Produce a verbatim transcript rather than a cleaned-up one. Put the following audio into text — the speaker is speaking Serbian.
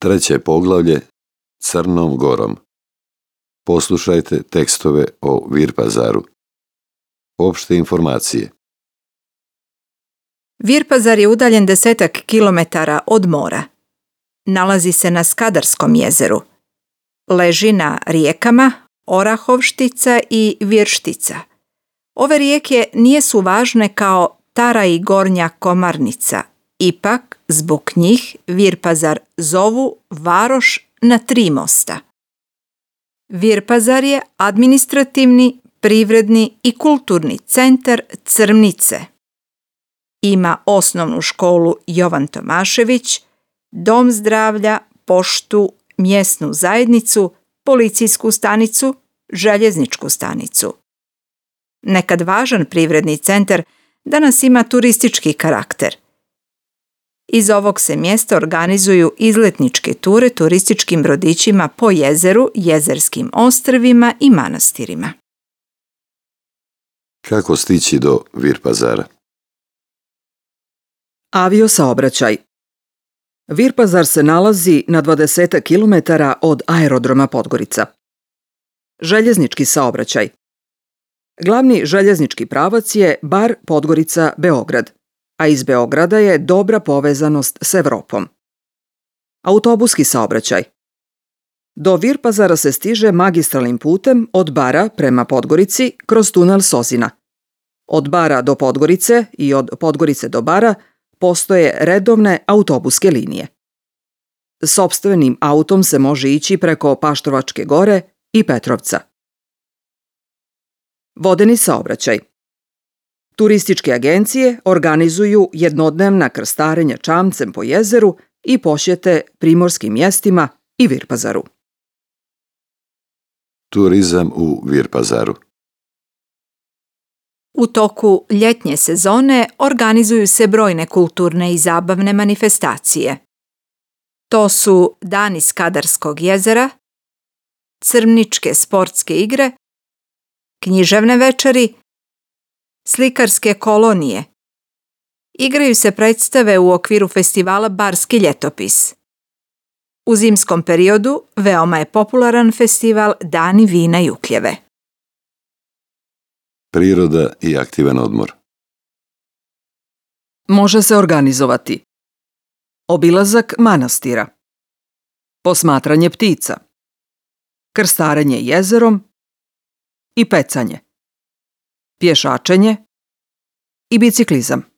Treće poglavlje Crnom Gorom. Poslušajte tekstove o Virpazaru. Opšte informacije. Virpazar je udaljen desetak kilometara od mora. Nalazi se na Skadarskom jezeru. Leži na rijekama Orahovštica i Virštica. Ove rijeke nijesu važne kao Tara i Gornja Komarnica. Ipak, zbog njih Virpazar zovu varoš na tri mosta. Virpazar je administrativni, privredni i kulturni centar Crmnice. Ima osnovnu školu Jovan Tomašević, dom zdravlja, poštu, mjesnu zajednicu, policijsku stanicu, željezničku stanicu. Nekad važan privredni centar danas ima turistički karakter. Iz ovog se mjesta organizuju izletničke ture turističkim brodićima po jezeru, jezerskim ostrvima i manastirima. Kako stići do Virpazara? Aviosaobraćaj. Virpazar se nalazi na dvadeset kilometara od aerodroma Podgorica. Željeznički saobraćaj. Glavni željeznički pravac je Bar Podgorica-Beograd, a iz Beograda je dobra povezanost s Evropom. Autobuski saobraćaj. Do Virpazara se stiže magistralnim putem od Bara prema Podgorici kroz tunel Sozina. Od Bara do Podgorice i od Podgorice do Bara postoje redovne autobuske linije. Sopstvenim autom se može ići preko Paštrovačke gore i Petrovca. Vodeni saobraćaj. Turističke agencije organizuju jednodnevna krstarenja čamcem po jezeru i posjete primorskim mjestima i Virpazaru. Turizam u Virpazaru. U toku ljetnje sezone organizuju se brojne kulturne i zabavne manifestacije. To su Dani Skadarskog jezera, Crmničke sportske igre, književne večeri, slikarske kolonije. Igraju se predstave u okviru festivala Barski ljetopis. U zimskom periodu veoma je popularan festival Dani vina i ukljeve. Priroda i aktivan odmor. Može se organizovati obilazak manastira, posmatranje ptica, krstarenje jezerom i pecanje, pješačenje i biciklizam.